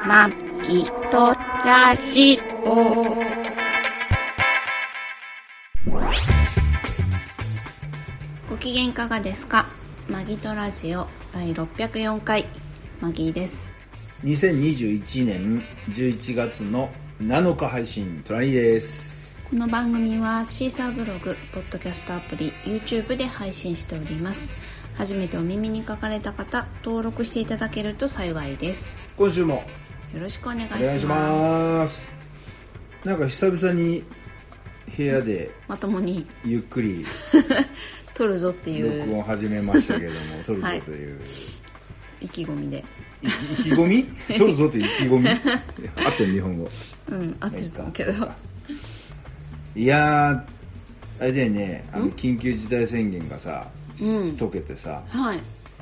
まきとラジオ。ご機嫌いかがですか？マギとラジオ第604回マギーです。 2021年11月の7日配信トラニーです。 この番組はシーサーブログ、ポッドキャストアプリ、YouTube で配信しております。初めてお耳に書かれた方、登録していただけると幸いです。 今週もよろしくお願いします。 お願いします。なんか久々に部屋でまともにゆっくり撮るぞっていう録音始めましたけども、撮るぞという、 意気込みで意気込み撮るぞという意気込み合ってる日本語。 合ってると思うけど。 いやー、あれだよね、緊急事態宣言がさ、解けてさ、 はい、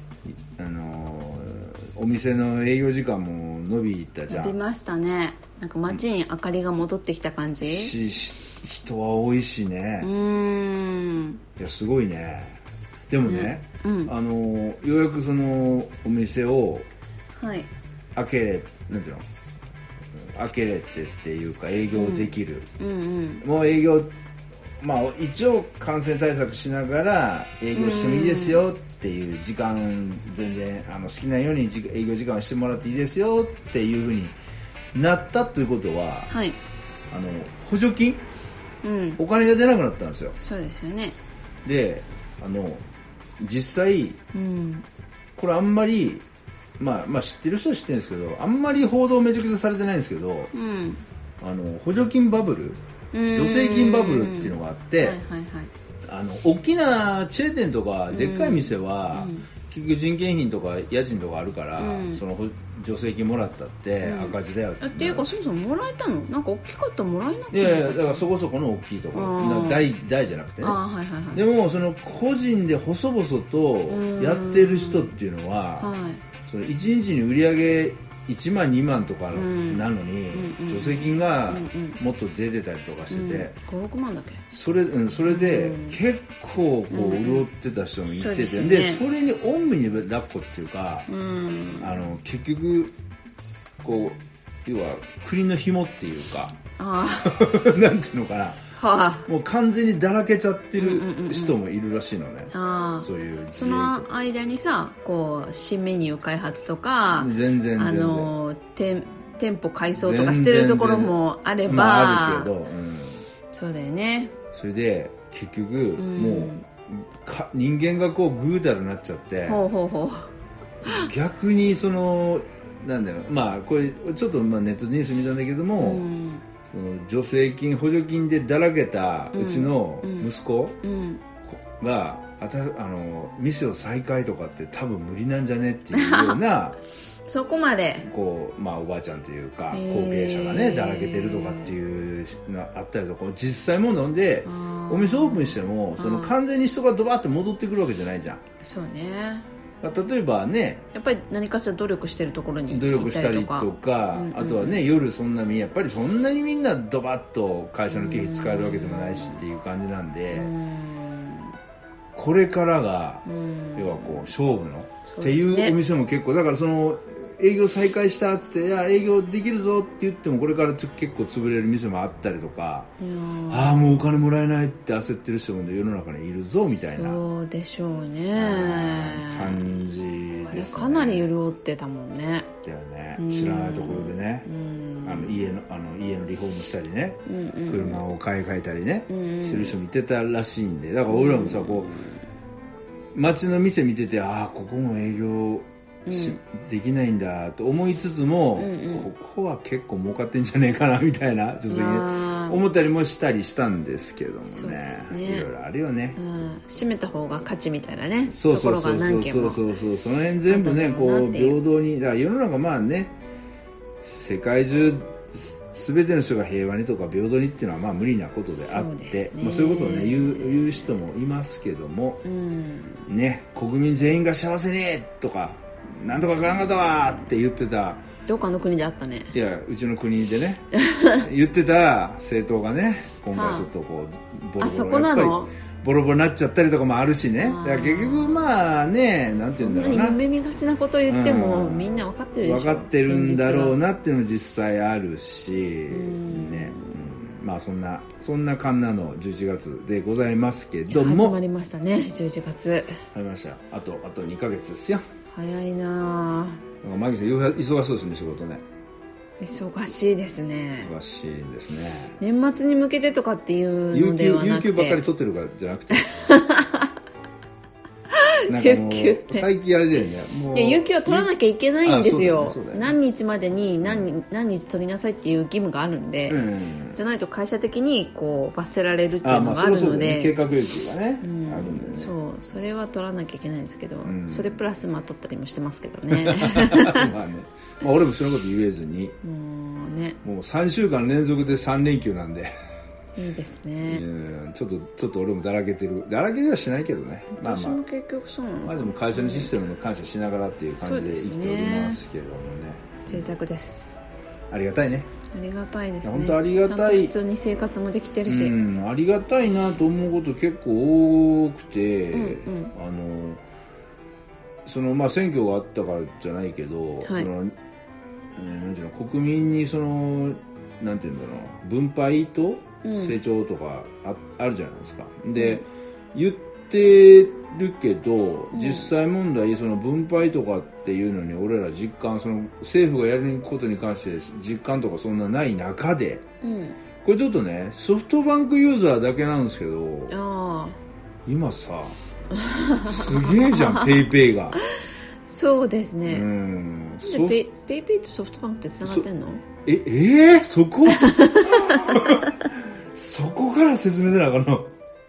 お店の営業時間も伸びたじゃん。 伸びましたね。なんか街に明かりが戻ってきた感じ。 人は多いしね。いやすごいね。でもね、ようやくそのお店を開けれ、なんていうの、開けれてっていうか営業できる。もう営業、まあ一応感染対策しながら営業してもいいですよっていう時間、全然好きなように営業時間をしてもらっていいですよっていう風になったということは、 はい、 補助金、お金が出なくなったんですよ。 そうですよね。 で、実際、これあんまりまあ知ってる人は知ってるんですけど、あんまり報道めちゃくちゃされてないんですけど、補助金バブル、助成金バブルっていうのがあって、大きなチェーン店とかでっかい店は、結局人件費とか家賃とかあるから、その助成金もらったって赤字だよっていうか、そもそももらえたの？なんか大きかったらもらえなくて。 いやだからそこそこの大きいところ、大じゃなくてね。でもその個人で細々とやってる人っていうのは、その1日に売り上げ1万2万とかなのに、助成金がもっと出てたりとかしてて、 5、6万だっけ？ それで結構こう潤ってた人もいてて、でそれにおんぶに抱っこっていうか、結局こう要は栗の紐っていうかなんていうのかな、もう完全にだらけちゃってる人もいるらしいのね。そういうその間にさ、こう新メニュー開発とか、 全然店舗改装とかしてるところもあれば、 あるけど、 そうだよね。 それで結局もう人間がこうぐうたらになっちゃって、逆にそのなんだろう、まあこれちょっとネットニュース見たんだけども、助成金補助金でだらけたうちの息子が店を再開とかって多分無理なんじゃねっていうようなそこまでこう、おばあちゃんというか後継者がねだらけてるとかっていうのあったりとか、実際も飲んでお店オープンしてもその完全に人がドバッと戻ってくるわけじゃないじゃん。 そうね。 例えばね、 やっぱり何かしら努力してるところに行ったりとか、 努力したりとか、あとはね、夜そんなやっぱりそんなにみんなドバッと会社の経費使えるわけでもないしっていう感じなんで、これからが要はこう勝負のっていうお店も結構だから、その営業再開したっつって、いや営業できるぞって言ってもこれから結構潰れる店もあったりとか、もうお金もらえないって焦ってる人も世の中にいるぞみたいな、 そうでしょうね、 感じですね。 かなり潤ってたもんね。 だよね。知らないところでね、家のリフォームしたりね、車を買い替えたりね、してる人もいてたらしいんで、だから俺らもさ、こう街の店見てて、ここも営業できないんだと思いつつも、ここは結構儲かってんじゃねえかなみたいな、女性に思ったりもしたりしたんですけどもね。いろいろあるよね。 閉めた方が勝ちみたいなね。 そうその辺全部ね、こう平等に、だから世の中まあね、世界中全ての人が平和にとか平等にっていうのはまあ無理なことであって、そういうことをね言う人もいますけども、ね、国民全員が幸せにとかなんとかかんかったわって言ってた、 どっかの国であったね。 いや、うちの国でね言ってた政党がね、今回ちょっとこうボロボロ、 あそこなのボロボロになっちゃったりとかもあるしね。だから結局まあね、なんて言うんだろうな、 そんな夢見がちなこと言っても、みんな分かってるでしょ。 分かってるんだろうなっていうのも実際あるしね、まあそんなカンナの11月でございますけども、 始まりましたね、11月。 始まりました。あと2ヶ月ですよ。 早いなぁ。 マギさん忙しそうですね、仕事ね。 忙しいですね。 忙しいですね。 年末に向けてとかっていうのではなくて、 有給ばっかり取ってるからじゃなくてなんかもう最近あれだよね、もういや、有給は取らなきゃいけないんですよ。 そうだね。 何日までに何日取りなさいっていう義務があるんで、じゃないと会社的にこう罰せられるっていうのがあるので、 計画有給がね、あるんでね。 そう、それは取らなきゃいけないんですけど、それプラス取ったりもしてますけどね。 まあね、俺もそのこと言えずに、もう3週間連続で3連休なんで。 いいですね。 ちょっと俺もだらけてる。だらけではしないけどね。 私も結局そうなの。 まあでも会社のシステムに感謝しながらっていう感じで生きておりますけどもね。 贅沢です。 ありがたいね。 ありがたいですね。 本当ありがたい。 ちゃんと普通に生活もできてるし。 ありがたいなと思うこと結構多くて、まあ選挙があったからじゃないけど、なんていうの、国民になんていうんだろう、分配と成長とかあるじゃないですか。で、言ってるけど、実際問題分配とかっていうのに俺ら実感、政府がやることに関して実感とかそんなない中で、これちょっとね、ソフトバンクユーザーだけなんですけど、今さすげえじゃんペイペイが。 そうですね。ペイペイとソフトバンクってつながってんの？ そこそこから説明せなあかんの。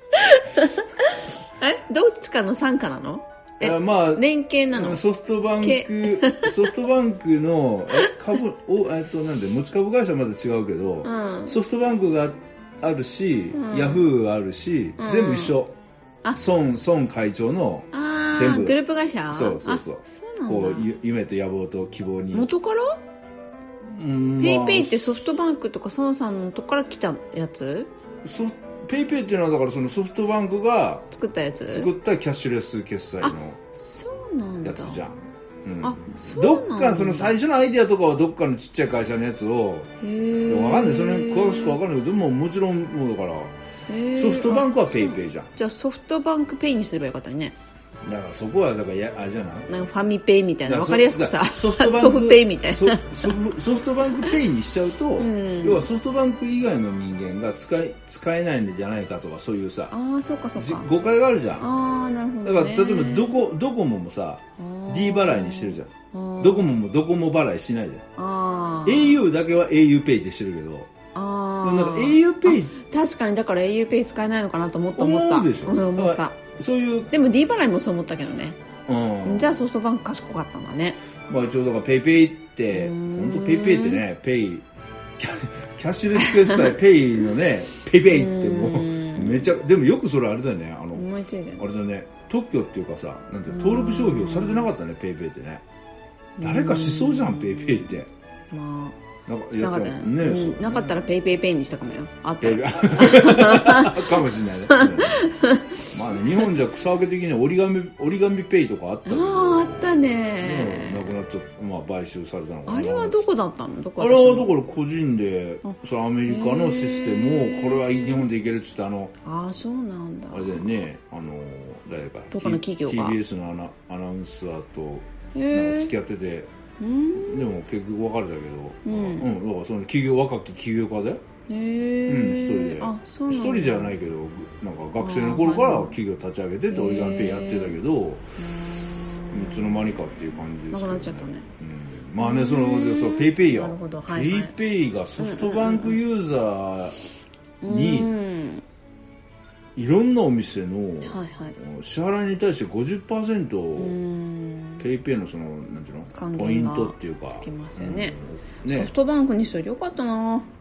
どっちかの傘下なの？まあ、連携なの？ ソフトバンクの株をなんで持ち株会社はまだ違うけど、ソフトバンクがあるし、ヤフーがあるし、全部一緒。孫会長の全部グループ会社？ そう。 そうなんだ。 こう夢と野望と希望に。 元から？ペイペイってソフトバンクとか孫さんのとこから来たやつ？ ペイペイっていうのはだからソフトバンクが作ったやつ？ 作ったキャッシュレス決済のやつじゃん。どっか最初のアイディアとかはどっかのちっちゃい会社のやつを、わかんない、それ詳しくわかんないけど、もちろんもうだからソフトバンクはペイペイじゃん。 じゃあソフトバンクペイにすればよかったね。 だからそこはだからあれじゃない？ なんかファミペイみたいな、わかりやすくさ、ソフペイみたいな。 ソフトバンクペイにしちゃうと、要はソフトバンク以外の人間が使えないんじゃないかとか、そういうさ、 そうか誤解があるじゃん。 なるほどね。 だから例えばドコモもさ D 払いにしてるじゃん。ドコモもドコモ払いしないじゃん。au だけは au ペイってしてるけど、なんか au ペイ確かに、だから au ペイ使えないのかなと思った。 思うでしょ。 思った。 そういうでも D 払いもそう思ったけどね。じゃあソフトバンク賢かったんだね。 まあ一応だからペイペイって本当ペイペイってね、ペイキャッシュレス決済ペイのねペイペイってもうめちゃ、でもよくそれあれだよね、 思いついてる。 あれだね、特許っていうかさ、なんて登録商標されてなかったね、ペイペイってね。誰かしそうじゃん、ペイペイって。 まあなんかしなかったね。なかったらペイペイペイにしたかもよ。あったらかもしれないね。まあね、日本じゃ草分け的に折り紙ペイとかあったけど、 あったね。 なくなっちゃった、まあ買収されたのかな。 あれはどこだったの？ あれはだから個人で、それアメリカのシステムをこれは日本でいけるっつって、 そうなんだ。 あれだよね、誰かどこの企業が TBS のアナウンサーとなんか付き合ってて、でも結局別れたけど、だからその若き起業家で、一人じゃないけど、なんか学生の頃から企業立ち上げてて、折り紙ペイやってたけど、いつの間にかっていう感じですけど、 なくなっちゃったね。 まあね、ペイペイや、ペイペイがソフトバンクユーザーにいろんなお店の支払いに対して 50% ペイペイのなんていうのポイントっていうかつきますよね。ソフトバンクにしといてよかったな。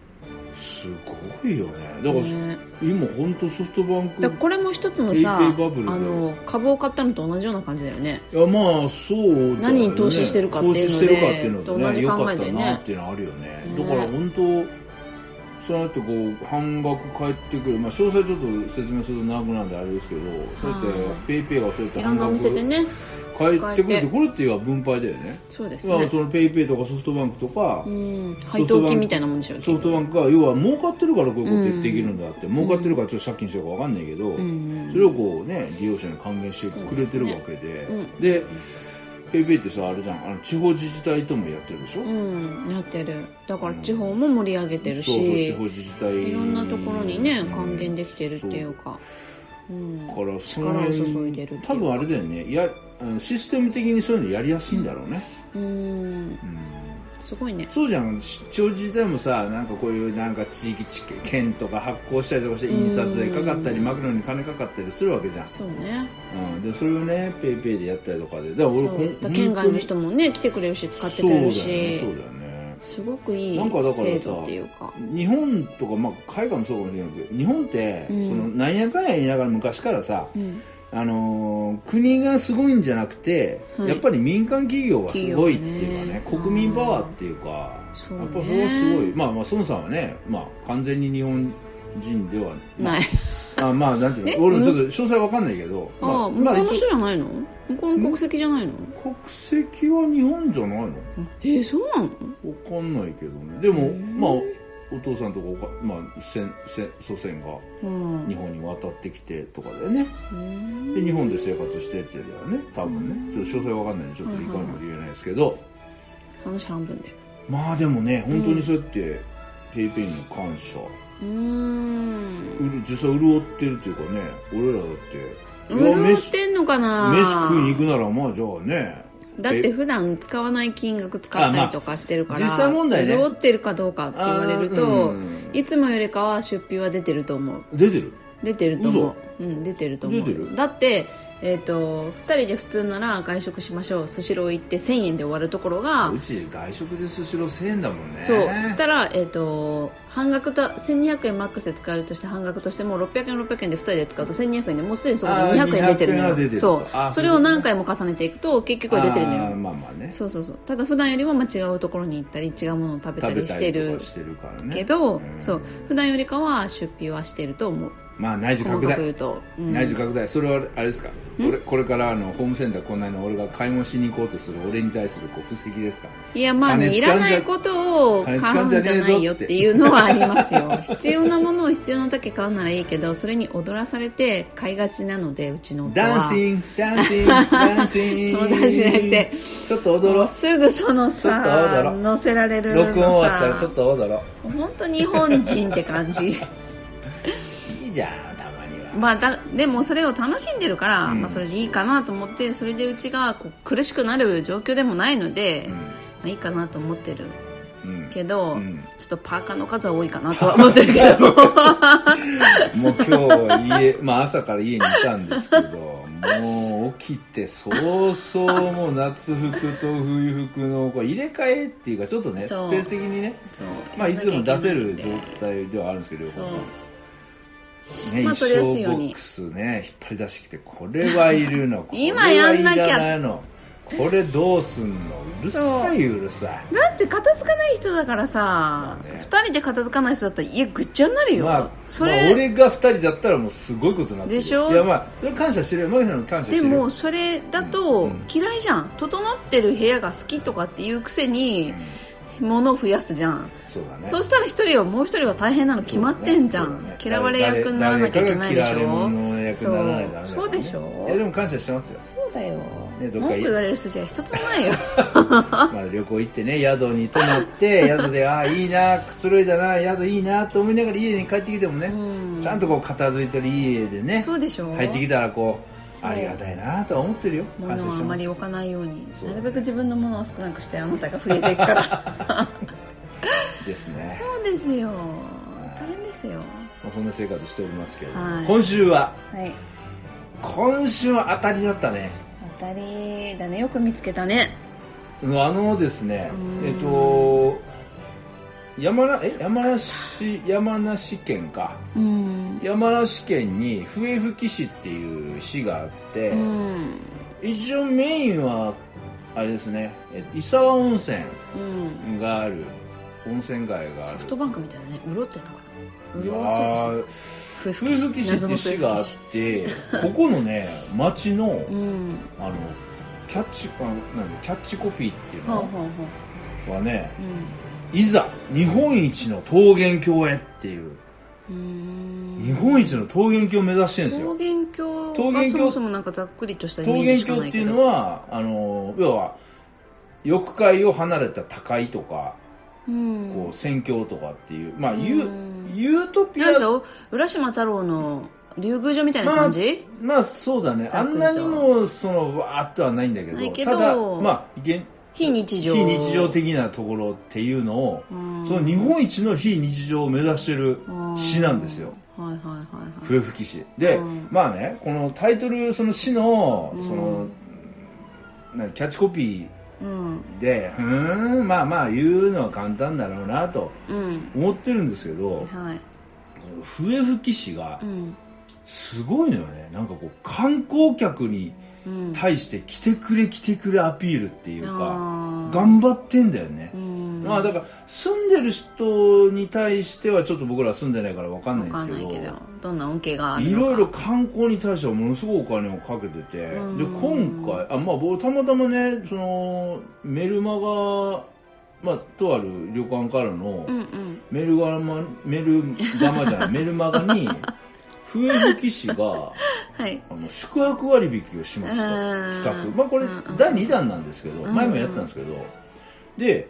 すごいよね。だから、今本当ソフトバンク、 だこれも一つのさ、株を買ったのと同じような感じだよね。 いやまあそうだよね。 何に投資してるかっていうので同じ考えでね、良かったなっていうのはあるよね。だから本当そうやってこう半額返ってくる、まあ詳細ちょっと説明すると長くなんであれですけど、そうやってペイペイがそうやって半額返ってくるって、これっていう分配だよね。 そうですね。 そのペイペイとかソフトバンクとか、 配当金みたいなもんでしょ。 ソフトバンクが要は儲かってるからこういうことできるんだって、儲かってるからちょっと借金しようかわかんないけど、それをこうね利用者に還元してくれてるわけで、でペイペイってさあれじゃん、地方自治体ともやってるでしょ。 やってる。だから地方も盛り上げてるし、 地方自治体いろんなところにね還元できてるっていうか、 からその力を注いでるっていうか、 多分あれだよね、システム的にそういうのやりやすいんだろうね。 すごいね。 そうじゃん、地方自治体もさ、なんかこういうなんか地域券とか発行したりとかして印刷でかかったりマクロに金かかったりするわけじゃん。 そうね。 でそれをねペイペイでやったりとかで、だから俺県外の人もね来てくれるし使ってくれるし、 そうだよね。 すごくいい制度っていうか。 日本とか、まあ、海外もそうかもしれないけど、日本って、そのなんやかんや言いながら昔からさ、国がすごいんじゃなくて、やっぱり民間企業がすごいっていうかね、国民パワーっていうか、やっぱそれはすごい。まあ孫さんはね、まあ完全に日本人ではない。まあなんていうの、俺もちょっと詳細わかんないけど、 向こうの人じゃないの？向こうの国籍じゃないの？ 国籍は日本じゃないの？ そうなの？ わかんないけどね。でもまあお父さんとかまあ祖先が日本に渡ってきてとかだよね。で日本で生活してってだよね。多分ね。ちょっと詳細わかんないんでちょっといかにも言えないですけど。 話半分で。 まあでもね、本当にそうやってペイペイに感謝。実際潤ってるっていうかね、俺らだって潤ってんのかな。 飯食いに行くならまあじゃあね。 だって普段使わない金額使ったりとかしてるから、 実際問題ね、 潤ってるかどうかって言われると、いつもよりかは出費は出てると思う。出てると思う。出てると思う。だって2人で普通なら外食しましょう、スシロー行って1000円で終わるところが、 うち外食でスシロー1000円だもんね。 そうしたら半額と1200円マックスで使えるとして、半額としても600円600円で2人で使うと1200円でもうすでにそこで200円出てるのよ。そうそれを何回も重ねていくと結局は出てるのよ。 まあまあね。 そうただ普段よりも違うところに行ったり違うものを食べたりしてるけど、そう普段よりかは出費はしてると思う。 まあ内需拡大、内需拡大。それはあれですか、これからホームセンターこんなの俺が買い物しに行こうとする俺に対する布石ですか。 いやまあね、いらないことを買うんじゃないよっていうのはありますよ。必要なものを必要なだけ買うならいいけど、それに踊らされて買いがちなので、うちの夫はダンシングそうだしなくて、 ちょっと踊ろう。 すぐそのさ乗せられるのさ、 録音終わったらちょっと踊ろう。本当日本人って感じ。 じゃあたまには、 まあ、でもそれを楽しんでるから、まあ、それでいいかなと思って、それでうちが苦しくなる状況でもないので、まあ、いいかなと思ってる、けど、ちょっとパーカーの数は多いかなとは思ってるけどもう今日まあ朝から家にいたんですけど、もう起きて早々もう夏服と冬服の入れ替えっていうか、ちょっとねスペース的にね、まあいつでも出せる状態ではあるんですけど、両方ね、衣装ボックスね引っ張り出してきて、これはいるの、これはいらないの、これどうすんの、うるさい、うるさい。 だって片付かない人だからさ、2人で片付かない人だったら家ぐっちゃになるよ。 俺が2人だったらもうすごいことになってるでしょ。 いやまあそれ感謝してるよ、マギさんの感謝してる。 でもそれだと嫌いじゃん、整ってる部屋が好きとかっていうくせに、物を増やすじゃん。そうしたら一人はもう一人は大変なの決まってんじゃん。嫌われ役にならなきゃいけないでしょ。そうでしょ。 いやでも感謝してますよ。 そうだよ。文句言われる筋は一つもないよ。 まあ旅行行ってね、宿に泊まって宿でいいな、くつろいだな、宿いいなと思いながら家に帰ってきてもね、ちゃんとこう片付いてる家でね、 そうでしょ。 入ってきたらこうありがたいなとは思ってるよ。 物はあまり置かないように、なるべく自分のものを少なくして、あなたが増えていくからですね。 そうですよ、大変ですよ。 そんな生活しておりますけど、今週は当たりだったね。 当たりだね、よく見つけたね。 ですね、 山梨県か、うん、山梨県に笛吹市っていう市があって、うん、一応メインはあれですね、伊沢温泉がある、温泉街がある。 ソフトバンクみたいなね、潤ってんのかな。 いや笛吹市って市があってここのね町の、うん、キャッチコピーっていうのはね、うん、いざ日本一の桃源郷へっていう、日本一の桃源郷を目指してるんですよ。 桃源郷がそもそもなんかざっくりとしたイメージしかないけど、 桃源郷っていうのは要は翼海を離れた高いとか、こう宣教とかっていう、まあユートピア。 浦島太郎の竜宮城みたいな感じ？ まあそうだね。あんなにもわーっとはないんだけど、ただまあ非日常的なところっていうのを、その日本一の非日常を目指してる市なんですよ。はいはいはいはい。笛吹市で、まあね、このタイトル、その市のそのキャッチコピーで、まあまあ言うのは簡単だろうなと思ってるんですけど、はい、笛吹市がすごいのよね。なんかこう観光客に対して来てくれアピールっていうか、頑張ってんだよね。まあだから住んでる人に対してはちょっと僕ら住んでないから分かんないんですけど、 どんな恩恵があるのか、 いろいろ観光に対してはものすごいお金をかけてて、で今回まあ僕たまたまね、そのメルマガ、まあ、とある旅館からのメルマガに笛吹市が、はい、宿泊割引をしますと企画、まあこれ第2弾なんですけど、前もやったんですけど、で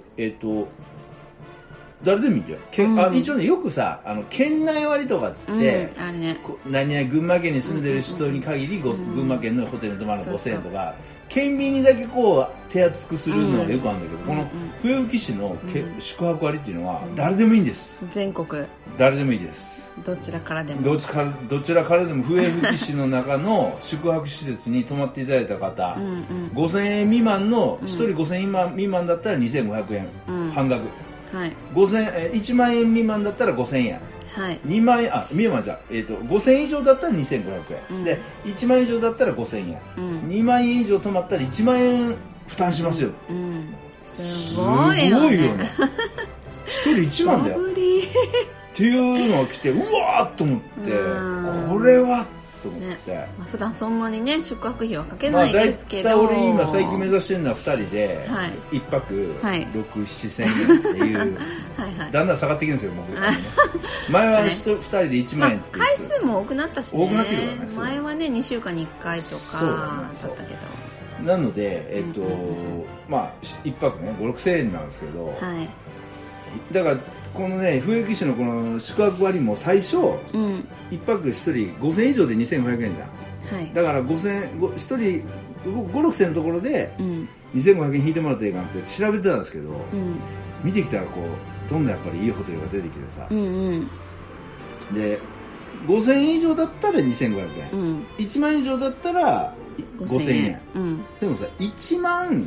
誰でもいいんだよ。一応ね、よくさ、県内割とかっつって、 あれね、 何々群馬県に住んでる人に限り、群馬県のホテルに泊まるの5000円とか、県民にだけこう手厚くするのはよくあるんだけど、この笛吹市の宿泊割っていうのは誰でもいいんです。 全国誰でもいいです。 どちらからでもどちらからでも笛吹市の中の宿泊施設に泊まっていただいた方、5000円未満の1人5000円未満だったら2500円、半額。はい、1万円未満だったら5000円、はい、2万円未満じゃ5000円以上だったら2500円、で1万円以上だったら5000円、2万円以上泊まったら1万円負担しますよ、 すごいよね 1人1万だよっていうのが来て、うわーっと思って、これはと思って、 ね、普段そんなにね宿泊費はかけないですけど、 まあ、大体俺今最近目指してるのは2人で1泊6、7千円っていうはいだんだん下がってきるんですよ僕ね。前は2人で1万円って回数も多くなったしね。 多くなってるからね。 前はね2週間に1回とかだったけど、 なのでまあ1泊ね5、6千円なんですけど、はい、だからこのね笛吹市のこの宿泊割も最初、1泊1人5000円以上で2500円じゃん、はい、だから1人5、6千円のところで2500円引いてもらったらいいかなって調べてたんですけど、見てきたらこうどんどんやっぱりいいホテルが出てきてさ、で5000円以上だったら2500円、1万円以上だったら5000円、でもさ1万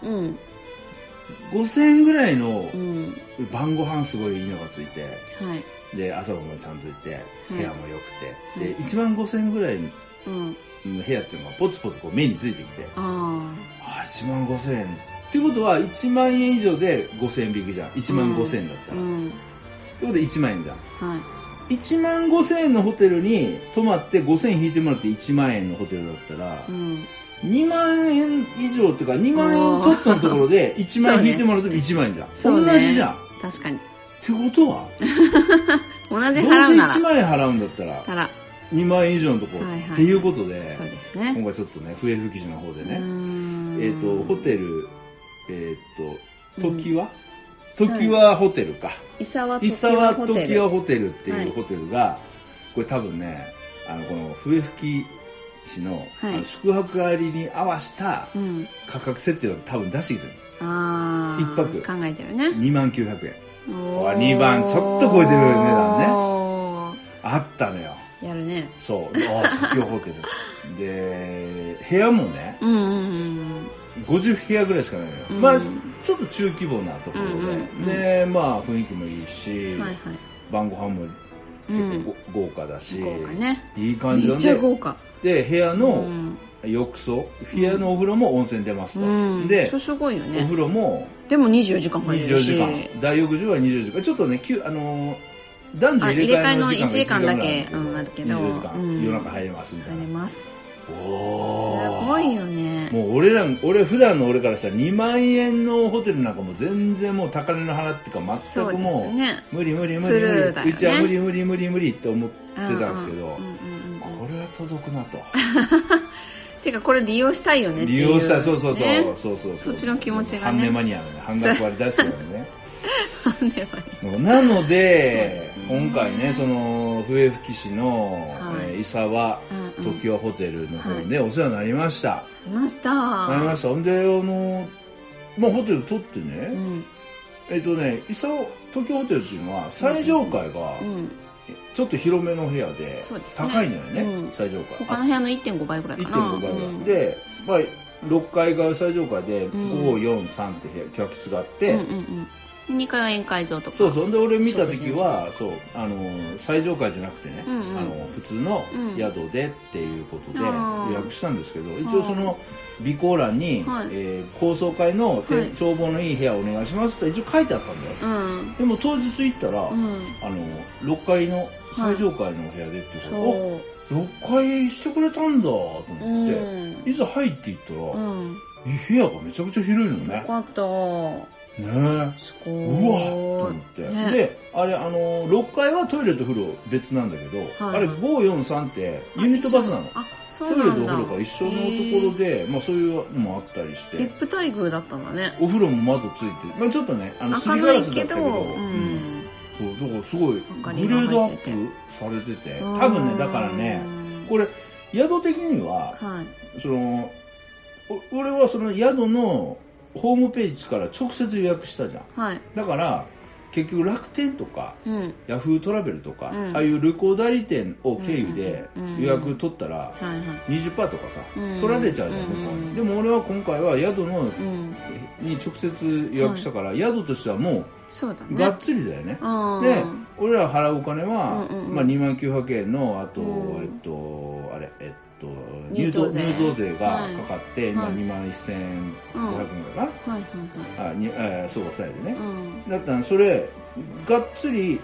5000円ぐらいの晩ご飯すごいいいのがついて、で朝ごはんちゃんと行って部屋も良くて、で1万5000円ぐらいの部屋っていうのがポツポツこう目についてきて、1万5000円っていうことは1万円以上で5000円引きじゃん。1万5000円だったら、ってことで1万円じゃん、1万5000円のホテルに泊まって5000円引いてもらって1万円のホテルだったら、2万円以上っていうか2万円ちょっとのところで1万円引いてもらうと1万円じゃん、同じじゃん。 確かに。 ってことは同じ払うならどうせ1万円払うんだったら2万円以上のところ、っていうことで、 そうですね、 今回ちょっとね笛吹市の方でねホテル時はホテルか、伊沢時はホテルっていうホテルが、これ多分ねこの笛吹市の、宿泊割に合わせた価格設定を多分出してきてる。1泊考えてるね。 29,900円。2番ちょっと超えてる値段ね。あったのよ。 やるね。 そう。時はホテル。で部屋もね、50部屋ぐらいしかないのよ。まあちょっと中規模なところで、でまあ雰囲気もいいし、晩ご飯も結構豪華だし、 豪華ね、 いい感じなんで、 めっちゃ豪華で部屋の浴槽、部屋のお風呂も温泉出ますと、ですごいよね。 お風呂もでも24時間入れるし、 24時間、大浴場は24時間、ちょっとね男女入れ替えの時間が 1時間だけあるけど、 24時間、夜中入れますみたいな。 入れます。 おすごいよね。 もう俺普段の俺からしたら2万円のホテルなんかも全然もう高値の払っていうか全くもう無理無理無理無理、うちは無理無理無理無理って思ってたんですけど、これは届くなと。 てかこれ利用したいよねっていう、 利用したい、そうそっちの気持ちがね、 半値マニアのね、半額割大好きだよね。なので今回ね、その笛吹市の伊沢常盤ホテルの方でお世話になりました。 なりました。 んでまあホテル取ってね、伊沢東京ホテルっていうのは最上階がちょっと広めの部屋で高いのよね、最上階。 他の部屋の 1.5 倍ぐらいかな。 1.5倍ぐらいで、まあ6階が最上階で543って客室があって、 2階が宴会場とか。 そうで俺見た時は最上階じゃなくてね、普通の宿でっていうことで予約したんですけど、一応その備考欄に、高層階の眺望のいい部屋をお願いしますって一応書いてあったんだよ、でも当日行ったら、6階の最上階の部屋でっていうこと、6階してくれたんだと思って、いざ入っていったら、部屋がめちゃくちゃ広いのね。 よかったねえ、うわっと思って、であれ6階はトイレと風呂別なんだけど、あれ543ってユニットバスなの。トイレとお風呂が一緒のところで、まあそういうのもあったりして、 VIP待遇だったんだね。 お風呂も窓ついて、まあちょっとねすりガラスだったけど、そうだからすごいグレードアップされてて、多分ねだからねこれ宿的には、俺はその宿のホームページから直接予約したじゃん、だから結局楽天とか、ヤフートラベルとか、ああいう旅行代理店を経由で予約取ったら 20% とかさ、取られちゃうじゃん、でも俺は今回は宿に直接予約したから、宿としてはもうがっつりだよね。で俺ら払うお金は、29,000円のあと、入島税がかかって、今21,500円ぐらいかな、そうか2人でね、だったらそれがっつり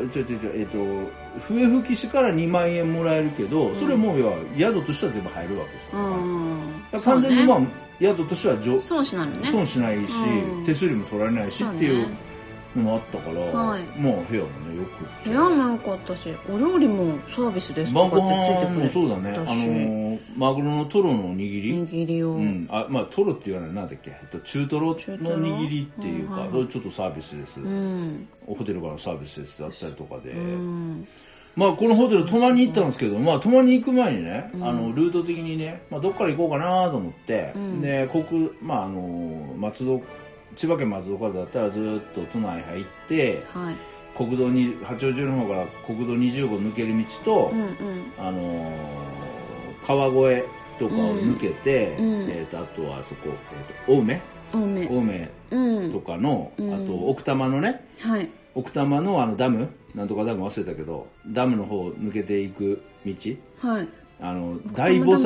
笛吹市から2万円もらえるけど、それも宿としては全部入るわけですよ、完全にまあ宿としては損しないのね、 損しないし、手数料も取られないしっていうのもあったから、もう部屋もねよく、 部屋もよかったし、お料理もサービスですとかってついてくれたし、そうだね、マグロのトロの握りを、 まあトロって言わない、なんだっけ、中トロの握りっていうか、ちょっとサービスです、ホテルからのサービスですだったりとかで、まあこのホテル泊まりに行ったんですけど、まあ泊まりに行く前にね、ルート的にね、どっから行こうかなと思って、で千葉県松戸からだったらずっと都内入って、国道に八王子の方から国道20号抜ける道と、川越とかを抜けて、あとはそこ、青梅とかの、あと奥多摩のね、奥多摩のダム、なんとかダム忘れたけど、ダムの方を抜けていく道、大菩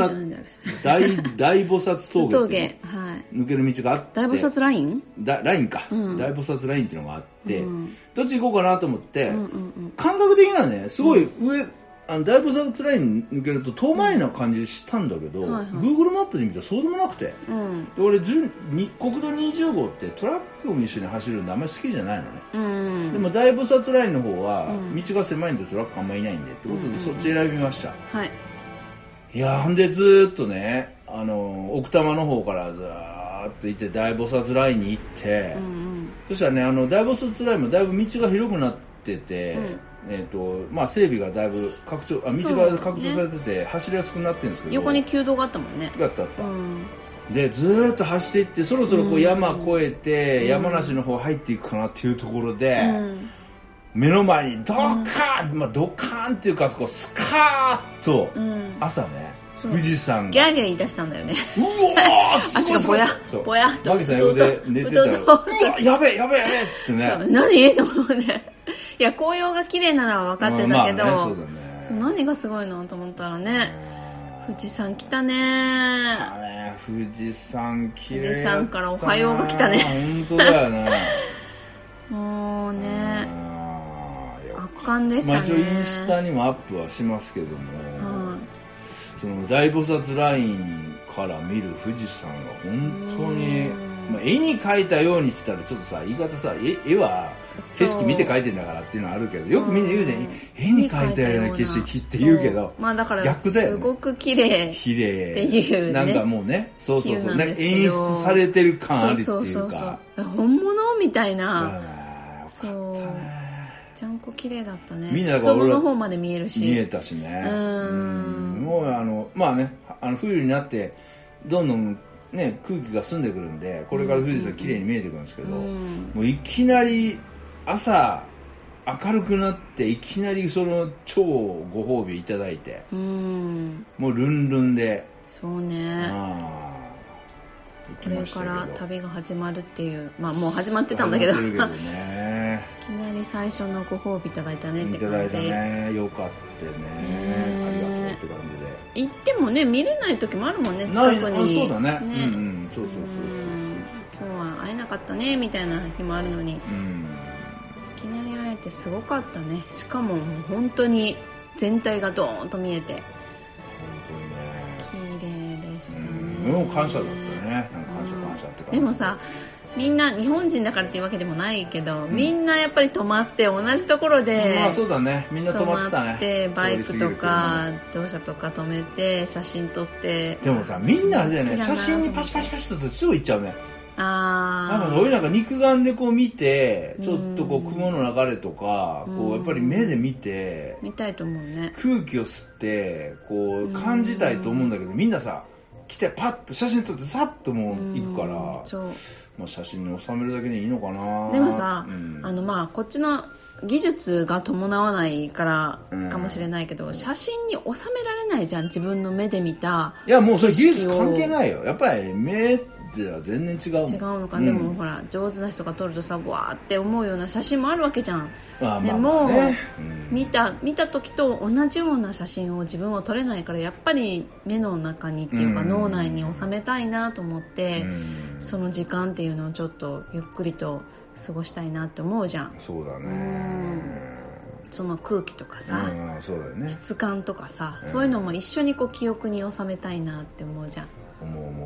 薩峠、抜ける道があって、 大菩薩ラインラインか、大菩薩ラインっていうのがあって、どっち行こうかなと思って、感覚的にはねすごい上、大菩薩ライン抜けると遠回りな感じしたんだけど、Google マップで見たらそうでもなくて、で俺国道20号ってトラックも一緒に走るんであんまり好きじゃないのね、でも大菩薩ラインの方は道が狭いんでトラックあんまりいないんでってことで、そっち選びました。いやほんでずーっとね奥多摩の方からずーっと行って大菩薩ラインに行って、そしたらね大菩薩ラインもだいぶ道が広くなってて、整備がだいぶ道が拡張されてて走りやすくなってるんですけど、 横に旧道があったもんね。 あった、でずーっと走っていって、そろそろこう山越えて、山梨の方入っていくかなっていうところで、 目の前にドカーン、まあ、ドカーンっていうかこうスカーッと、朝ね、富士山ギャーギャー言い出したんだよね。 うわー足がぼやぼやっと。 マギさん横で寝てたら、うわやべえやべえやべえっつってね。 何と思って。いや、紅葉が綺麗なのは分かってたけど、 まあね、そうだね。 そう、何がすごいのと思ったらね、富士山来たね。 富士山綺麗。 富士山からおはようが来たね。 本当だよね。 もうね、圧巻でしたね。 まあ、一応インスタにもアップはしますけども、その大菩薩ラインから見る富士山が本当に、まあ、絵に描いたようにしたらちょっとさ、言い方さ、絵は景色見て描いてんだからっていうのはあるけど、よくみんな言うじゃん、絵に描いたような景色って言うけど、 まあだから逆だよね。 すごく綺麗っていうね。 なんかもうね、そうそうそう、なんか演出されてる感あるっていうか。 そう本物みたいな。そう。ちゃんこ綺麗だったね。裾の方まで見えるし。 見えたしね。もうまあね、冬になってどんどんね空気が澄んでくるんで、これから富士山綺麗に見えてくるんですけど、もういきなり朝明るくなっていきなりその超ご褒美いただいて、もうルンルンで。 そうね。これから旅が始まるっていう、まあもう始まってたんだけど、ね、いきなり最初のご褒美いただいたねって感じ。 いただいたね、よかったね、ありがとうって感じで。 行ってもね、見れない時もあるもんね、近くに。 そうだね。そう。 今日は会えなかったねみたいな日もあるのに、いきなり会えてすごかったね。しかも本当に全体がドーンと見えて。綺麗でしたね。 もう感謝だったね。感謝って感じ。 でもさ、みんな日本人だからっていうわけでもないけど、みんなやっぱり泊まって同じところで、 まあそうだね、みんな泊まってたね。 泊まってバイクとか自動車とか止めて写真撮って。 でもさ、みんなあれだよね、写真にパシパシパシとすぐ行っちゃうね。俺なんか肉眼でこう見て、ちょっとこう雲の流れとか、こうやっぱり目で見て、 見たいと思うね。 空気を吸ってこう感じたいと思うんだけど、みんなさ来てパッと写真撮ってさっともう行くから、まあ、写真に収めるだけでいいのかな。 でもさ、まあこっちの技術が伴わないからかもしれないけど、写真に収められないじゃん、自分の目で見た。 いやもうそれ技術関係ないよ。やっぱり目っては全然違うもん。 違うのか、でもほら上手な人が撮るとさ、わーって思うような写真もあるわけじゃん。でも、見た時と同じような写真を自分は撮れないから、やっぱり目の中にっていうか脳内に収めたいなと思って、その時間っていうのをちょっとゆっくりと過ごしたいなって思うじゃん。 そうだね。 その空気とかさ、 そうだよね、 質感とかさ、そういうのも一緒にこう記憶に収めたいなって思うじゃん。 思う。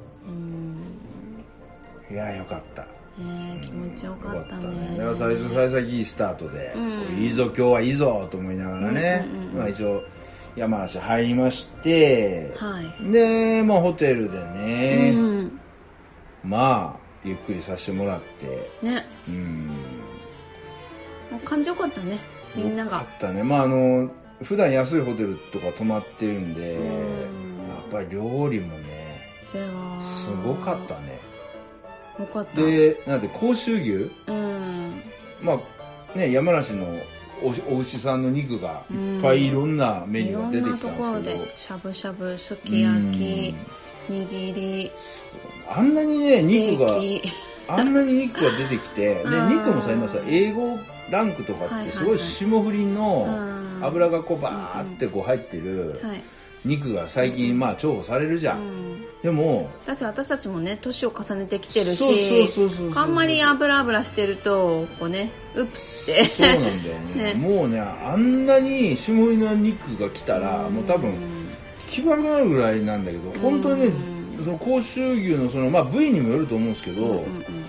いやよかった。 気持ちよかったね。 だから最初いいスタートで、いいぞ今日はいいぞと思いながらね、まあ一応山梨入りまして、でまあホテルでね、まあゆっくりさせてもらってね、 もう感じよかったね、みんなが。よかったね。まあ普段安いホテルとか泊まってるんで、やっぱり料理もねすごかったね。 よかった。 でなんで甲州牛、まあね、山梨のお牛さんの肉がいっぱいいろんなメニューが出てきたんですけど、 しゃぶしゃぶ、すき焼き、握り、 あんなにね肉が出てきて、で肉もさ今さA5ランクとかってすごい霜降りの油がこうバーってこう入ってる肉が最近まあ重宝されるじゃん。でも私たちもね年を重ねてきてるし、あんまり油してるとこうねうっってそうなんだよね。もうねあんなに霜降りの肉が来たらもう多分気悪くなるぐらいなんだけど、本当にねその甲州牛のそのまあ部位にもよると思うんですけど、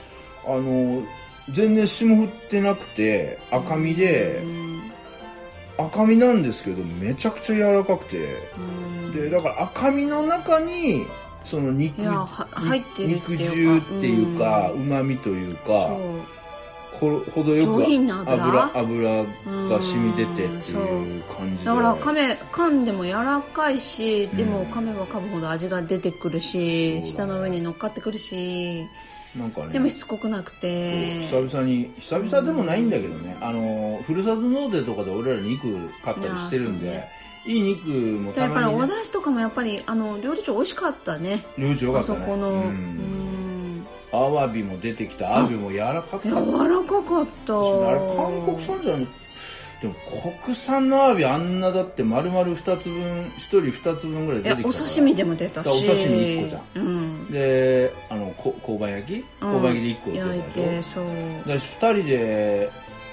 全然霜降ってなくて赤身で、赤身なんですけどめちゃくちゃ柔らかくて、でだから赤身の中にその肉汁っていうか旨味というか程よく油が染み出てっていう感じで、 だから噛んでも柔らかいし、でも噛めば噛むほど味が出てくるし、舌の上に乗っかってくるし、 なんかね。 でもしつこくなくて。 久々でもないんだけどね、ふるさと納税とかで俺ら肉買ったりしてるんで、いい肉もたまに、ね、 やっぱりお出汁とかもやっぱり料理長美味しかったね。 料理長よかったね。 あそこの。 アワビも出てきた。アワビも柔らかかった。 柔らかかった。 あれ韓国産じゃない。でも国産のアワビあんなだって丸々2つ分、1人2つ分ぐらい出てきたから。 お刺身でも出たし。 お刺身1個じゃん。で、香盤焼きで1個出たでしょ。焼いて、そう。で、2人で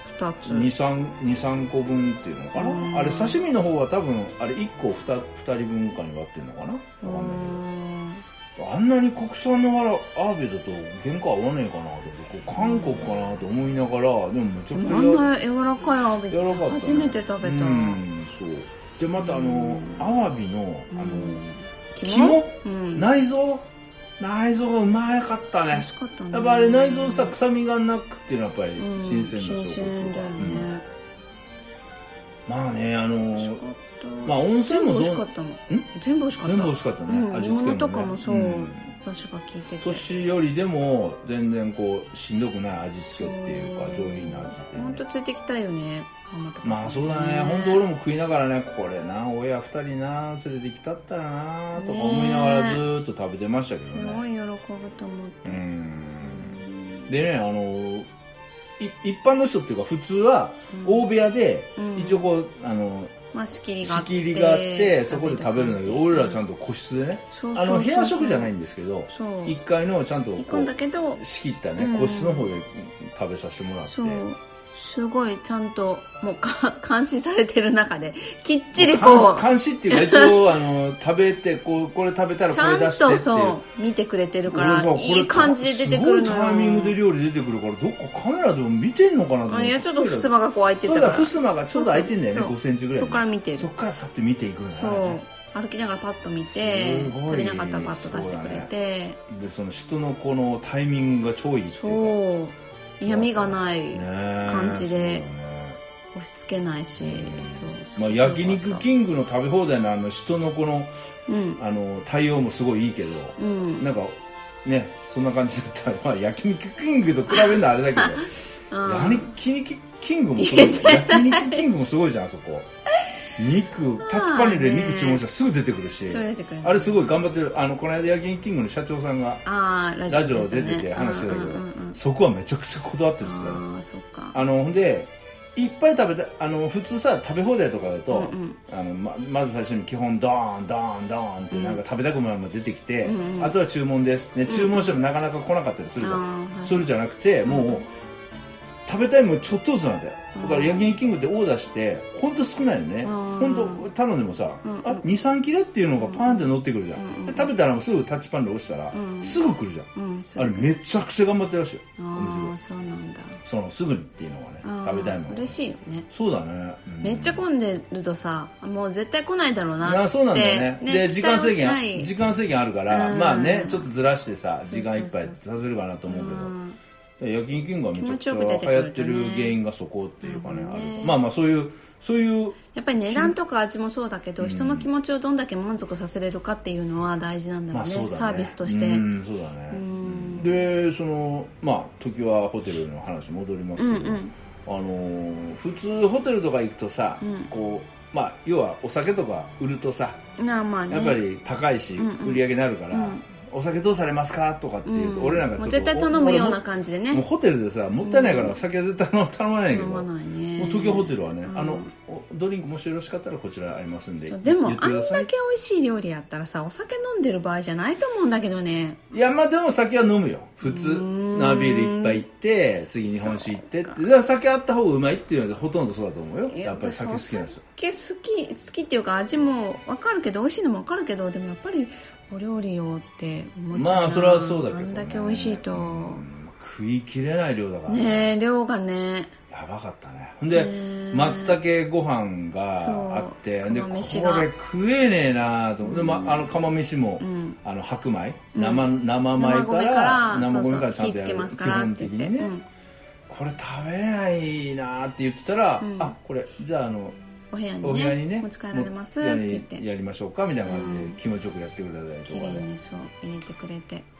2、3個分っていうのかな。あれ刺身の方は多分、あれ1個 2人分かに割ってるのかな。わかんないけど。あんなに国産のアワビだと原価合わねえかなと韓国かなと思いながら、でもめちゃくちゃあんな柔らかいアワビ初めて食べた。そうでまたアワビの肝、内臓がうまかったね。やっぱあれ内臓さ、臭みがなくっていうのはやっぱり新鮮な証拠とか。新鮮だよね。まあね、まあ温泉もそう。 全部美味しかったの。全部美味しかった。 全部美味しかったね。味付けもね。 煮物とかもそう。私が聞いてて。 年寄りでも全然こうしんどくない味付けっていうか上品な味で。 本当ついてきたいよね。 まあそうだね。本当俺も食いながらね、これな親2人な連れてきたったらなとか思いながらずーっと食べてましたけどね。 すごい喜ぶと思って。 でね、一般の人っていうか普通は大部屋で一応こう仕切りがあってそこで食べるんだけど、俺らはちゃんと個室でね、部屋食じゃないんですけど、1階のちゃんと仕切ったね個室の方で食べさせてもらって、 すごいちゃんともう監視されてる中できっちりこう監視っていうか一応食べてこれ食べたらこれ出してっていう、 ちゃんとそう見てくれてるからいい感じで出てくるのよ。 すごいタイミングで料理出てくるからどこカメラでも見てんのかなと思って。 いやちょっと襖がこう開いてたから。 そうだ、襖がちょうど開いてんだよね、5センチぐらい、 そこから見てる。 そこからさって見ていくんだよね。 そう歩きながらパッと見て足りなかったらパッと出してくれて、 でその人のこのタイミングが超いいっていうか、 嫌味がない感じで押し付けないし、 まあ、焼肉キングの食べ放題の人のこの、対応もすごいいいけど、なんかねそんな感じだったら、まあ、焼肉キングと比べるのはあれだけど焼肉キングもすごいじゃん。焼肉キングもすごいじゃんあそこ。タッチパネルで肉注文したらすぐ出てくるし、あれすごい頑張ってる。この間焼肉キングの社長さんがラジオ出てて話してたけど、そこはめちゃくちゃこだわってるしだね。ほんでいっぱい食べた普通さ食べ放題とかだと、まず最初に基本ドーンドーンドーンってなんか食べたくなるまで出てきて、あとは注文ですね、注文してもなかなか来なかったりするじゃん。それじゃなくてもう食べたいものちょっとずつなんだよ。だから焼肉キングってオーダーしてほんと少ないのね。ほんと頼んでもさ、2、3切れっていうのがパーンって乗ってくるじゃん。で食べたらすぐタッチパネル押したらすぐ来るじゃん。あれめちゃくちゃ頑張ってるらしいよ。 そうなんだ。 すぐにっていうのがね、食べたいもの。 嬉しいよね。 そうだね。 めっちゃ混んでるとさ、もう絶対来ないだろうなって。 そうなんだよね。で時間制限あるから、まあねちょっとずらしてさ時間いっぱいさせるかなと思うけど。焼肉キングがめちゃくちゃ流行ってる原因がそこっていうかね、まあまあそういうやっぱり値段とか味もそうだけど、人の気持ちをどんだけ満足させれるかっていうのは大事なんだろうね、サービスとして。そうだね。でまあ時はホテルの話戻りますけど、普通ホテルとか行くとさ、こうまあ要はお酒とか売るとさ、やっぱり高いし売り上げになるから、お酒どうされますかとかっていうと、俺なんかちょっと絶対頼むような感じでね。 もうホテルでさもったいないから酒は絶対頼まないけど、もう東京ホテルはね、ドリンクもしよろしかったらこちらありますんで。 でもあんだけ美味しい料理やったらさお酒飲んでる場合じゃないと思うんだけどね。 いやまあでも酒は飲むよ普通。生ビールいっぱい行って次日本酒行ってって酒あった方がうまいっていうのでほとんどそうだと思うよ。やっぱり酒好きなんですよ。 酒好きっていうか味も分かるけど美味しいのも分かるけど、でもやっぱりお料理をって思っちゃうな。 まあそれはそうだけど、ね、 あんだけ美味しいと食いきれない量だからね。量がねやばかったね。ほんで松茸ご飯があってでこれ食えねえなと思って、釜飯も、白米生米から生米からちゃんとやる基本的にね、これ食べれないなって言ってたら、これじゃあお部屋にね持ち帰られますって言ってやりましょうかみたいな感じで気持ちよくやってくれたりとか綺麗にそう入れてくれて、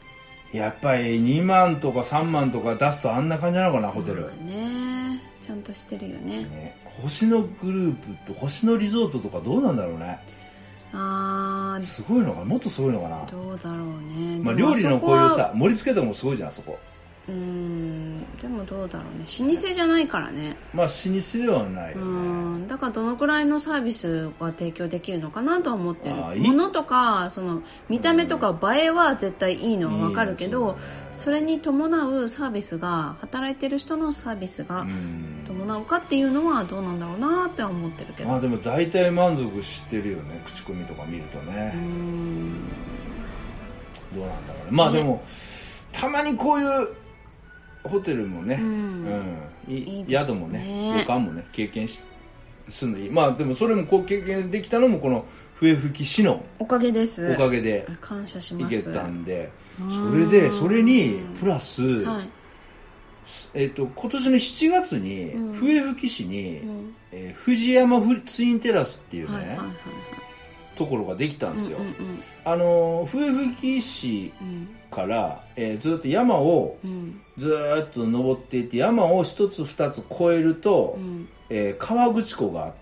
やっぱり2万とか3万とか出すとあんな感じなのかな、ホテル。 ね、ちゃんとしてるよ ね。 星野グループと星野リゾートとかどうなんだろうね。すごいのかな、もっとすごいのかな。 どうだろうね。 まあ、料理のこういうさ、盛り付けとかもすごいじゃん、あそこ。 でもどうだろうね、老舗じゃないからね。 まあ老舗ではないよね。 だからどのくらいのサービスが提供できるのかなとは思ってる。物とかその見た目とか映えは絶対いいのは分かるけど、それに伴うサービスが、働いてる人のサービスが伴うかっていうのはどうなんだろうなって思ってるけど。 まあでも大体満足してるよね、口コミとか見るとね。どうなんだろうね。まあでも、たまにこういうホテルもね、いい宿もね、旅館もね、経験するのいい。まあでもそれもこう経験できたのもこの笛吹市のおかげです。 おかげで感謝します。 行けたんで、それにプラス、今年の7月に笛吹市に、藤山ツインテラスっていうね、ところができたんですよ。笛吹市から、ずっと山をずっと登っていって、山を一つ二つ越えると、河口湖があって、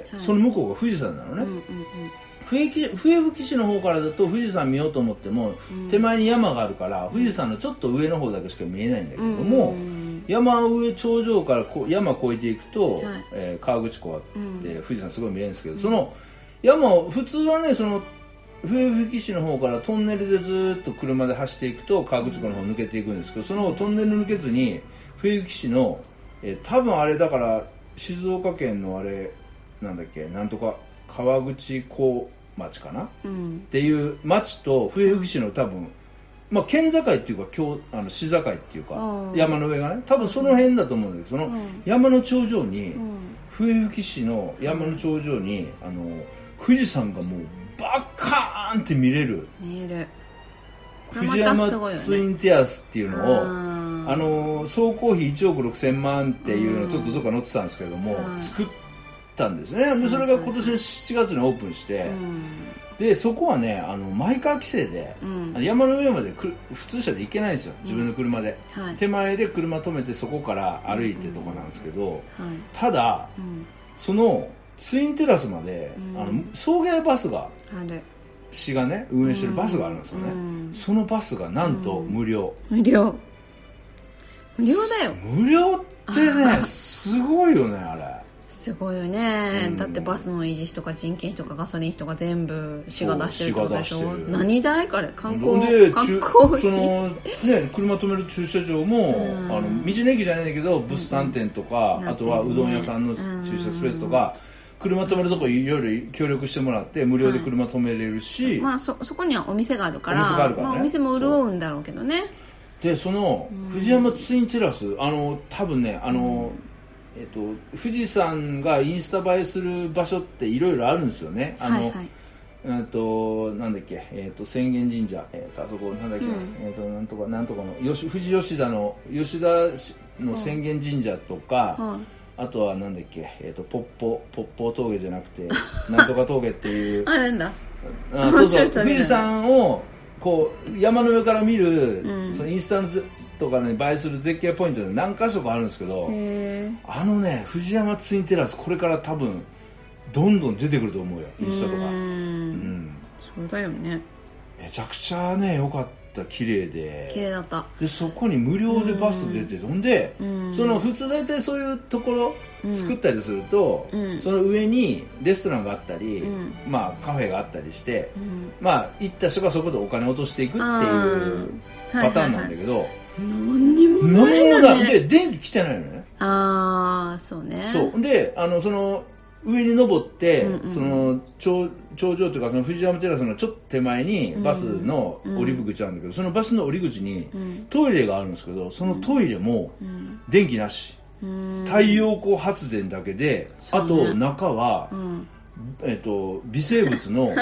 その向こうが富士山なのね。笛吹市の方からだと富士山見ようと思っても、手前に山があるから富士山のちょっと上の方だけしか見えないんだけども、山上頂上から山越えていくと、河口湖があって富士山すごい見えるんですけど、その山を普通はね、その笛吹市の方からトンネルでずっと車で走っていくと河口湖の方抜けていくんですけど、そのトンネル抜けずに笛吹市の、多分あれだから静岡県のあれなんだっけ、なんとか川口湖町かな、っていう町と笛吹市の多分、まあ、県境っていうか市境っていうか山の上がね、多分その辺だと思うんだけど、その山の頂上に、笛吹市の山の頂上に富士山がもうバッカーンって見れる藤山ツインテラスっていうのを、総工費1億6000万っていうのをちょっとどっか載ってたんですけども、作ったんですね。でそれが今年の7月にオープンして、でそこはね、マイカー規制で、山の上まで普通車で行けないんですよ、自分の車で、手前で車止めてそこから歩いてとかなんですけど、ただ、そのツインテラスまで、送迎バスが市がね運営してるバスがあるんですよね。そのバスがなんと無料。 無料だよ。 無料ってねすごいよね、あれ。 すごいよね。だってバスの維持費とか人件費とかガソリン費とか全部市が出してるってことでしょ。何代かれ、観光費。 そのね、車止める駐車場も道の駅じゃないんだけど物産展とか、あとはうどん屋さんの駐車スペースとか、車止めるとこいろいろ協力してもらって無料で車止めれるし、 まあそこにはお店があるから、お店も潤うんだろうけどね。 でその藤山ツインテラス、多分ね、富士山がインスタ映えする場所っていろいろあるんですよね。なんだっけ、浅間神社、あそこなんだっけ、なんとかの富士吉田の浅間神社とか、あとはなんだっけ、ポッポ峠じゃなくてなんとか峠っていうあるんだ。 そうそう、富士山をこう山の上から見る、そのインスタとかね映えする絶景ポイントで何箇所かあるんですけど、藤山ツインテラスこれから多分どんどん出てくると思うよ、インスタとか。 そうだよね。 めちゃくちゃね良かった、綺麗だった。 でそこに無料でバス出て、ほんでその普通大体そういうところ作ったりすると、その上にレストランがあったり、まあカフェがあったりして、まあ行った人がそこでお金を落としていくっていうパターンなんだけど、 何にもないんだね。 で電気来てないのね。 そうね。 そうでその上に登って、その頂上というかその富士山テラスのちょっと手前にバスの降り口あるんだけど、そのバスの降り口にトイレがあるんですけど、そのトイレも電気なし、太陽光発電だけで、あと中は、微生物の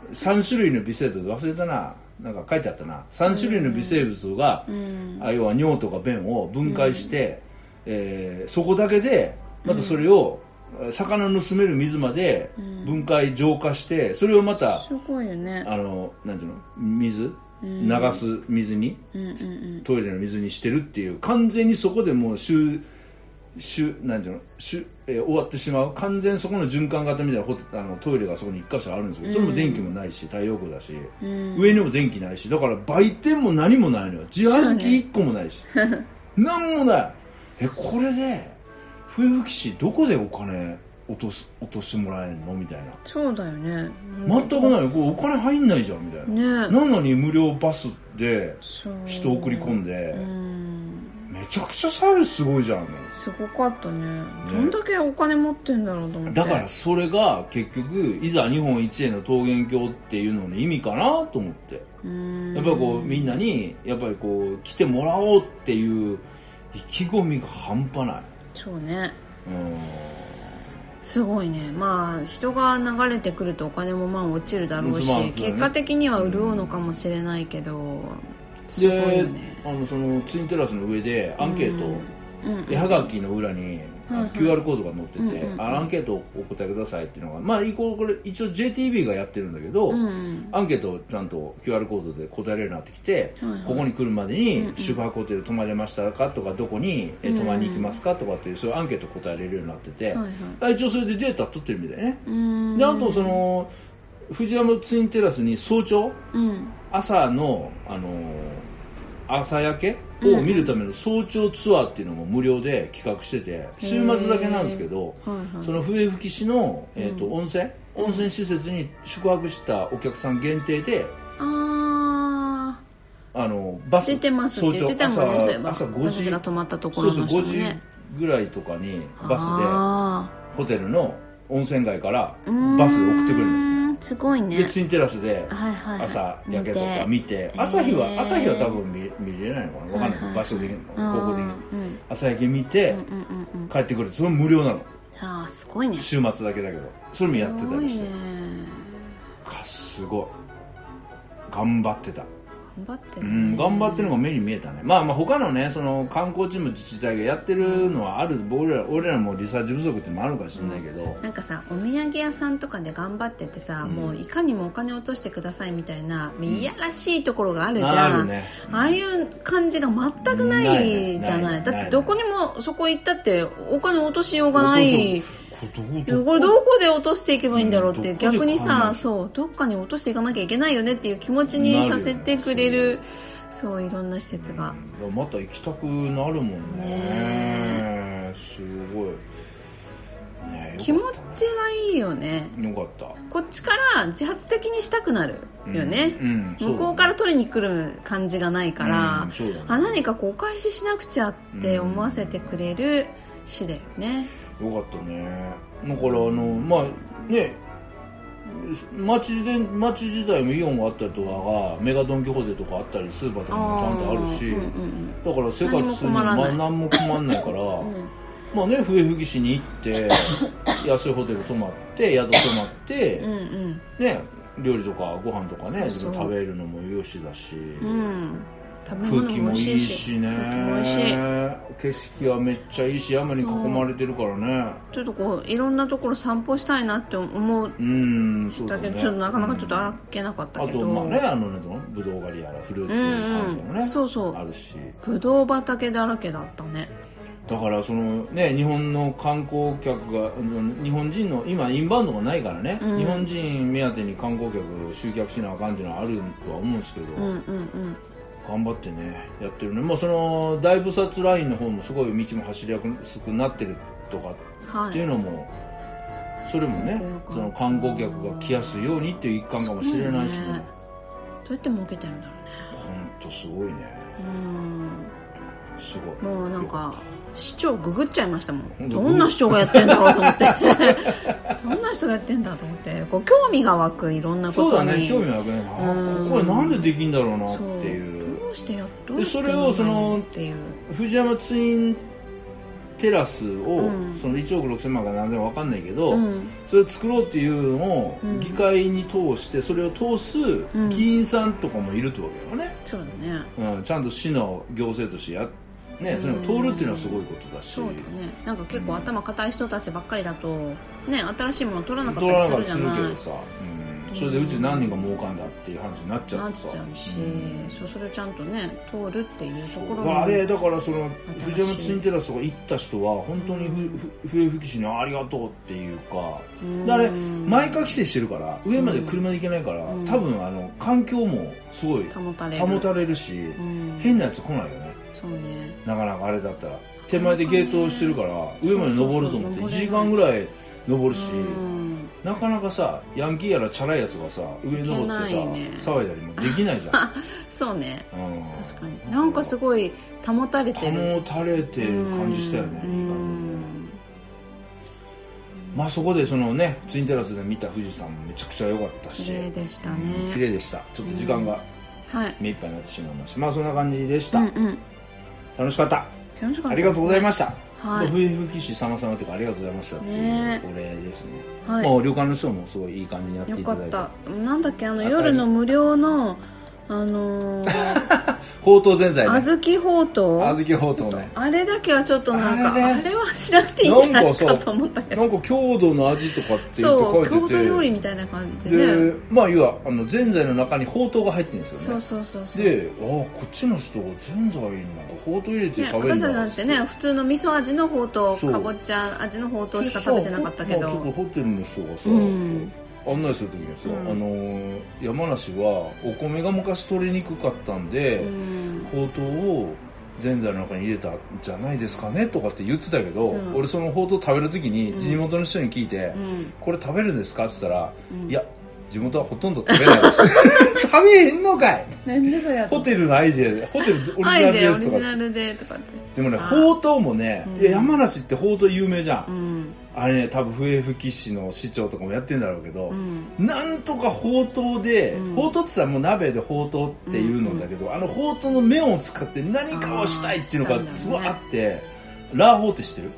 3種類の微生物、忘れたな、なんか書いてあったな、3種類の微生物が、要は尿とか便を分解して、そこだけでまたそれを魚の住める水まで分解浄化して、それをまたすごいよね。 なんていうの、水流す水に、トイレの水にしてるっていう、完全にそこでもうなんていうの終わってしまう、完全そこの循環型みたいなトイレがそこに1箇所あるんですけど、それも電気もないし太陽光だし、上にも電気ないし、だから売店も何もないのよ。自販機1個もないし、何もない。これで笛吹市どこでお金落としてもらえるのみたいな。 そうだよね。 全くないよ。これお金入んないじゃんみたいな、なのに無料バスで人送り込んで、めちゃくちゃサービスすごいじゃん。 すごかったね。どんだけお金持ってんだろうと思って。 だからそれが結局いざ日本一への桃源郷っていうのの意味かなと思って、やっぱりこうみんなにやっぱりこう来てもらおうっていう意気込みが半端ない。 そうね。すごいね。まあ人が流れてくるとお金もまあ落ちるだろうし、結果的には潤うのかもしれないけど、すごいよね。 そのツインテラスの上でアンケート、絵はがきの裏に QR コードが載ってて、アンケートをお答えくださいっていうのが、まあこれ一応 JTB がやってるんだけど、アンケートをちゃんと QR コードで答えれるようになってきて、ここに来るまでに宿泊ホテル泊まれましたかとか、どこに泊まりに行きますかとかっていう、そういうアンケートを答えれるようになってて、一応それでデータ取ってるみたいね。であとその藤山ツインテラスに早朝、朝の朝焼けを見るための早朝ツアーっていうのも無料で企画してて、週末だけなんですけど、その笛吹市の、温泉施設に宿泊したお客さん限定で、バス出てますって言ってたもんね。そういえば朝5時が泊まったところの人もね、 そうそう5時ぐらいとかにバスでホテルの温泉街からバスで送ってくるの。 すごいね。 でツインテラスで朝焼けとか見て、朝日は多分見れないのかな、分かんない、場所的に高校的に、朝焼け見て帰ってくる。それも無料なの。 すごいね。 週末だけだけどそれもやってたりして、すごい頑張ってた。頑張ってるのが目に見えたね。まあ他のね、その観光地も自治体がやってるのはある。俺らもリサーチ不足ってもあるかもしれないけど、 なんかさ、お土産屋さんとかで頑張っててさ、もういかにもお金落としてくださいみたいな、いやらしいところがあるじゃん。あるね。ああいう感じが全くないじゃない。だってどこにもそこ行ったってお金落としようがない。これどこで落としていけばいいんだろうって、逆にさ、そうどっかに落としていかなきゃいけないよねっていう気持ちにさせてくれる、そういろんな施設がまた行きたくなるもんね。すごいね、 気持ちがいいよね。 よかった。 こっちから自発的にしたくなるよね。向こうから取りに来る感じがないから、何かこうお返ししなくちゃって思わせてくれる市だよね。 よかったね。だからまあね、街自体もイオンがあったりとかが、メガドンキホーテとかあったり、スーパーとかもちゃんとあるし、だから生活するには何も困んないから、まあね、笛吹市に行って安いホテル泊まって宿泊まってね、料理とかご飯とかね食べるのもよしだし、空気もいいしね、景色はめっちゃいいし、山に囲まれてるからね。 ちょっとこういろんなところ散歩したいなって思うだけど、ちょっとなかなかちょっと歩けなかったけど、 あとまあね、ぶどう狩りやらフルーツ関係もね、あるし、 ぶどう畑だらけだったね。 だからそのね、日本の観光客が、日本人の今インバウンドがないからね、日本人目当てに観光客を集客しなあかんっていうのはあるとは思うんですけど、頑張ってねやってるね。もうその大菩薩ラインの方もすごい道も走りやすくなってるとかっていうのも、それもね、その観光客が来やすいようにっていう一環かもしれないしね。どうやって儲けてるんだろうね。 ほんとすごいね。すごい。 もうなんか市長ググっちゃいましたもん。どんな市長がやってんだろうと思ってどんな人がやってんだと思って、こう興味が湧く、いろんなことに。 そうだね、興味が湧くね。これなんでできんだろうなっていう。 どうしてやっとでそれをその藤山ツインテラスを、その1億6000万か何千万分かんないけど、それを作ろうっていうのを議会に通して、それを通す議員さんとかもいるってわけよね。 そうだね。 ちゃんと市の行政としてね、それを通るっていうのはすごいことだし、 そうだね。なんか結構頭固い人たちばっかりだとね、新しいものを取らなかったりするじゃない。 取らなかったりするけどさ、 それでうち何人が儲かんだっていう話になっちゃうし、それをちゃんとね通るっていうところもあれだからその藤山ツインテラスとか行った人は本当に笛吹市にありがとうっていうか、あれ前か規制してるから上まで車で行けないから、多分環境もすごい保たれるし、変なやつ来ないよね。 そうね、 なかなかあれだったら手前でゲートしてるから上まで登ると思って1時間ぐらい登るし、なかなかさヤンキーやらチャラいやつがさ上に登ってさ、騒いだりもできないじゃんそうね、確かになんかすごい保たれてる感じしたよね。いい感じで、まあそこでそのねツインテラスで見た富士山もめちゃくちゃ良かったし、 綺麗でしたね。 綺麗でした。ちょっと時間が目いっぱいになってしまいました。まあそんな感じでした。楽しかった。ありがとうございました。笛吹市様々とかありがとうございましたっていうお礼ですね。もう旅館の人もすごいいい感じになっていただいて。よかった。 なんだっけ夜の無料のほうとうぜんざいね。 小豆ほうとう。 小豆ほうとうね。 あれだけはちょっとなんか、あれはしなくていいんじゃないかと思ったけど。 なんか郷土の味とかって言って書いてて。 郷土料理みたいな感じで。 で、まあ要はぜんざいの中にほうとうが入ってるんですよね。 そう。 で、こっちの人がぜんざいになんかほうとう入れて食べるんだ。 私たちなんてね、普通の味噌味のほうとう、かぼちゃ味のほうとうしか食べてなかったけど。 ちょっとホテルの人がさ、案内するときにさ、山梨はお米が昔取りにくかったんで、ほうとうをぜんざいの中に入れたんじゃないですかねとかって言ってたけど、俺そのほうとう食べるときに地元の人に聞いて、これ食べるんですかって言ったら、いや地元はほとんど食べないです食べへんのかい。 なんでそうやホテルのアイデアで、ホテルオリジナルですとか。 オリジナルでとかって。 でもね、ほうとうもね、山梨ってほうとう有名じゃん。あれね、多分笛吹市の市長とかもやってんだろうけど、なんとかほうとうで、ほうとうって言ったらもう鍋でほうとうっていうのだけど、ほうとうの麺を使って何かをしたいっていうのがすごいあって、ラーホーって知ってる？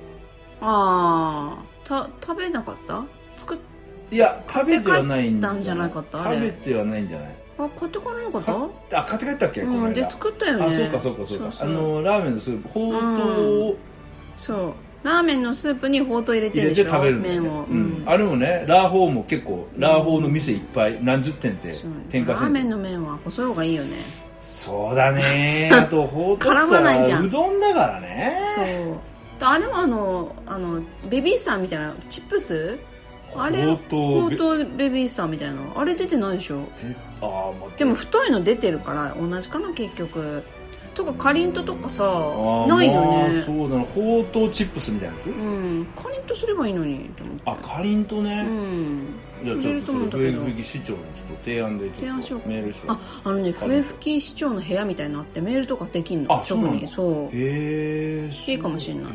食べなかった？ いや、食べてはないんじゃないかった。 食べてはないんじゃない？ 買って帰らなかった？ 買って帰ったっけ？ で作ったよね。 そうか。ラーメンのスープ、ほうとうを。 そう。ラーメンのスープにほうとう入れてるでしょ。 入れて食べる麺を。あれもね、ラーホーも結構、ラーホーの店いっぱい、何十店って展開してる。ラーメンの麺は細い方がいいよね。 そうだね。あと、ほうとうって言ったらうどんだからね。 そう。あれもベビースターみたいなチップス？あれほうとうベビースターみたいなあれ出てないでしょ。でも太いの出てるから同じかな結局。とかかりんととかさないよね。 そうだな、ほうとうチップスみたいなやつ。 かりんとすればいいのにと思って。 かりんとね。じゃあちょっとそれ笛吹市長のちょっと提案でちょっとメールしよう。 笛吹市長の部屋みたいなのあってメールとかできんの。 そうなんだ。 そう。いいかもしれない。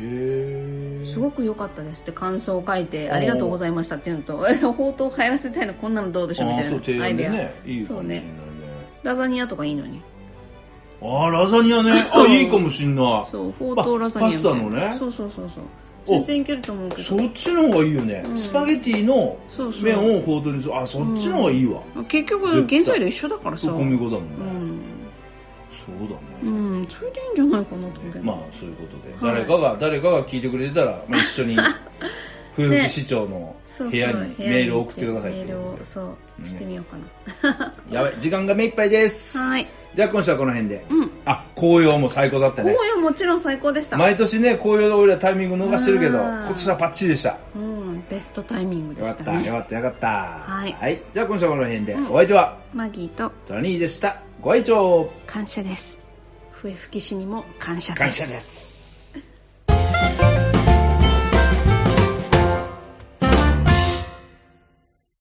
すごく良かったですって感想を書いてありがとうございましたっていうのと、ほうとう入らせたいのこんなのどうでしょうみたいなアイデア。そうね。ラザニアとかいいのに。 ラザニアね。いいかもしんない。 そう、ほうとうラザニア。 パスタのね。 そう。全然いけると思うけど。 そっちの方がいいよね。スパゲティの麺をほうとうにする。そっちの方がいいわ。 結局、原材料一緒だからさ。 小麦粉だもんね。そうだね。 それでいいんじゃないかなと思うけど。 まあ、そういうことで。誰かが聞いてくれてたら、一緒に、笛吹市長の部屋にメールを送ってください。 メールを、してみようかな。 やばい、時間が目いっぱいです。 はい。 じゃあ今週はこの辺で。紅葉も最高だったね。 紅葉もちろん最高でした。 毎年ね、紅葉の俺はタイミング逃してるけど、今年はバッチリでした。 ベストタイミングでしたね。 よかった。 はい。 じゃあ今週はこの辺で。お相手は、 マギーとトラニーでした。ご愛聴感謝です。笛吹市にも感謝です。